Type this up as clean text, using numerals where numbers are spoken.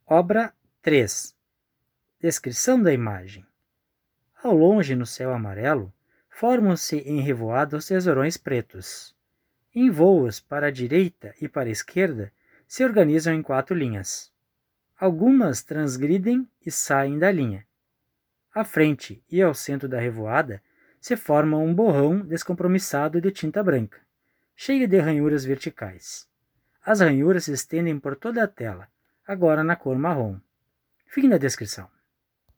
Obra 3. Descrição da imagem. Ao longe, no céu amarelo, formam-se em revoados tesourões pretos. Em voos para a direita e para a esquerda, se organizam em 4 linhas. Algumas transgridem e saem da linha. À frente e ao centro da revoada se forma um borrão descompromissado de tinta branca, cheio de ranhuras verticais. As ranhuras se estendem por toda a tela, agora na cor marrom. Fim da descrição.